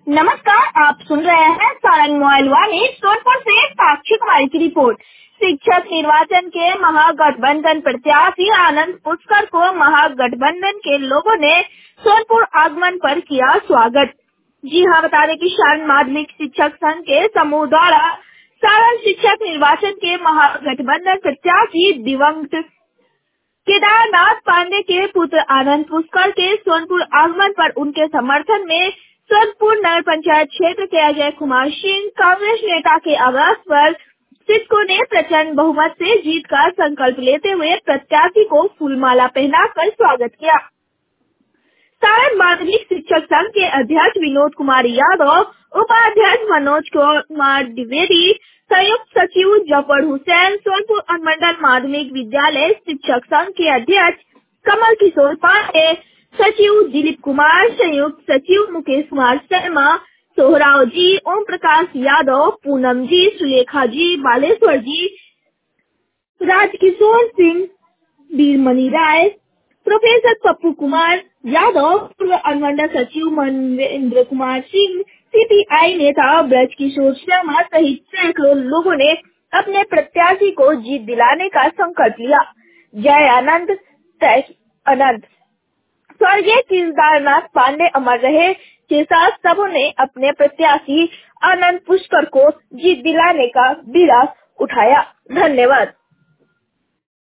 नमस्कार, आप सुन रहे हैं सारंग मोबाइल वाणी सोनपुर से साक्षी कुमारी की रिपोर्ट। शिक्षक निर्वाचन के महागठबंधन प्रत्याशी आनंद पुष्कर को महागठबंधन के लोगों ने सोनपुर आगमन पर किया स्वागत। जी हाँ, बता दें कि सारण माध्यमिक शिक्षक संघ के समूह द्वारा सारण शिक्षक निर्वाचन के महागठबंधन प्रत्याशी दिवंगत केदारनाथ पांडे के पुत्र आनंद पुष्कर के सोनपुर आगमन पर उनके समर्थन में सोनपुर नगर पंचायत क्षेत्र के अजय कुमार सिंह कांग्रेस नेता के आवास पर शिक्षकों ने प्रचंड बहुमत से जीत का संकल्प लेते हुए प्रत्याशी को फूलमाला पहनाकर स्वागत किया। सारण माध्यमिक शिक्षक संघ के अध्यक्ष विनोद कुमार यादव, उपाध्यक्ष मनोज कुमार द्विवेदी, संयुक्त सचिव जफर हुसैन, सोनपुर अनुमंडल माध्यमिक विद्यालय शिक्षक संघ के अध्यक्ष कमल किशोर पांडे, सचिव दिलीप कुमार, संयुक्त सचिव मुकेश कुमार शर्मा, सोहराव जी, ओम प्रकाश यादव, पूनम जी, सुलेखा जी, बालेश्वर जी, राजकिशोर सिंह, वीरमणि राय, प्रोफेसर पप्पू कुमार यादव, पूर्व अनुमंडल सचिव महेंद्र कुमार सिंह, सीपीआई नेता ब्रज किशोर शर्मा सहित सैकड़ों लोगों ने अपने प्रत्याशी को जीत दिलाने का संकल्प लिया। जय आनंद, तय अनंत। स्वर्गीय केदारनाथ पांडे अमर रहे के साथ सबों ने अपने प्रत्याशी आनंद पुष्कर को जीत दिलाने का बीड़ा उठाया। धन्यवाद।